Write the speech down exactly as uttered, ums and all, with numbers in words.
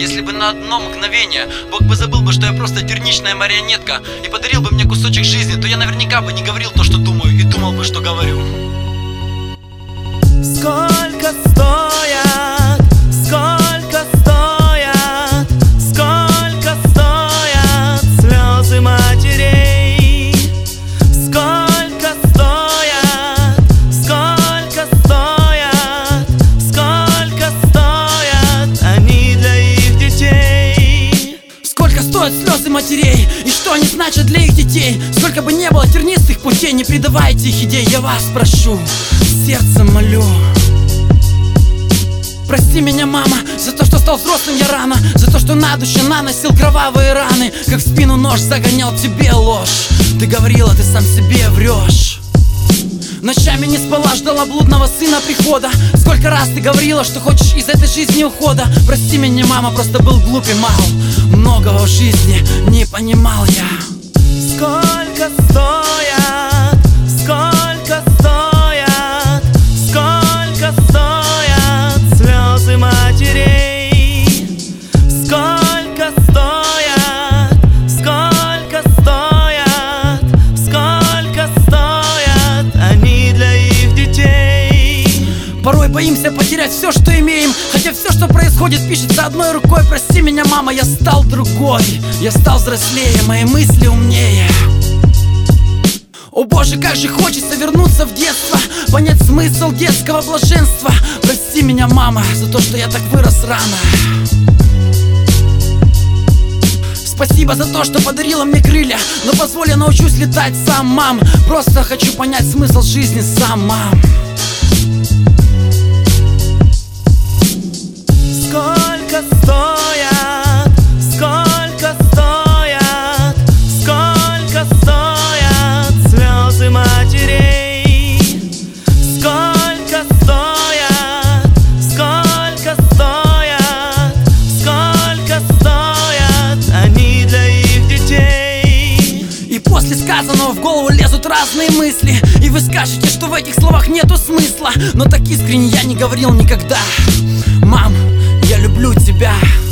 Если бы на одно мгновение Бог бы забыл бы, что я просто терничная марионетка, и подарил бы мне кусочек жизни, то я наверняка бы не говорил то, что думаю, и думал бы, что говорю. Сколько стоят, сколько стоят, сколько стоят слезы матерей? Сколько стоят, сколько стоят, сколько стоят они для их детей? Сколько стоят слезы матерей, и что они значат для их детей? Сколько бы не было тернистых путей, не предавайте их идей, я вас прошу, сердцем молю. Прости меня, мама, за то, что стал взрослым я рано, за то, что на душе наносил кровавые раны, как в спину нож загонял тебе ложь. Ты говорила, ты сам себе врешь. Ночами не спала, ждала блудного сына прихода. Сколько раз ты говорила, что хочешь из этой жизни ухода. Прости меня, мама, просто был глуп и мал, многого в жизни не понимал я. Сколько стоят, сколько стоят, сколько стоят слезы матерей? Сколько стоят, сколько стоят, сколько стоят они для их детей? Порой боимся потерять все, что имеем, хотя все, что происходит, пишется одной рукой. Прости меня, мама, я стал другой, я стал взрослее, мои мысли умнее. О боже, как же хочется вернуться в детство, понять смысл детского блаженства. Прости меня, мама, за то, что я так вырос рано. Спасибо за то, что подарила мне крылья, но позволь, я научусь летать сам, мам. Просто хочу понять смысл жизни сам, мам. Сколько стоят, сколько стоят, сколько стоят слезы матерей? Сколько стоят, сколько стоят, сколько стоят они для их детей? И после сказанного в голову лезут разные мысли, и вы скажете, что в этих словах нету смысла, но так искренне я не говорил никогда. Мам, я люблю тебя.